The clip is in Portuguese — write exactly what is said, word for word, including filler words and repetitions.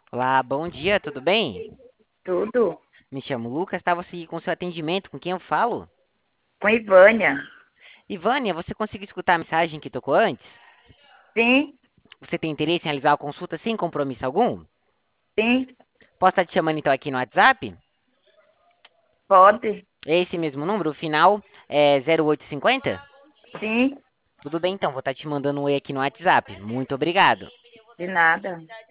Olá, bom dia, tudo bem? Tudo. Me chamo Lucas, estava aqui com seu atendimento, com quem eu falo? Com Ivânia. Ivânia, você conseguiu escutar a mensagem que tocou antes? Sim, Você tem interesse em realizar a consulta sem compromisso algum? sim, Posso estar te chamando então aqui no WhatsApp? pode. É esse mesmo número, o final é zero oito cinco zero? Sim, Tudo bem então, vou estar te mandando um oi aqui no WhatsApp. Muito obrigado. de nada.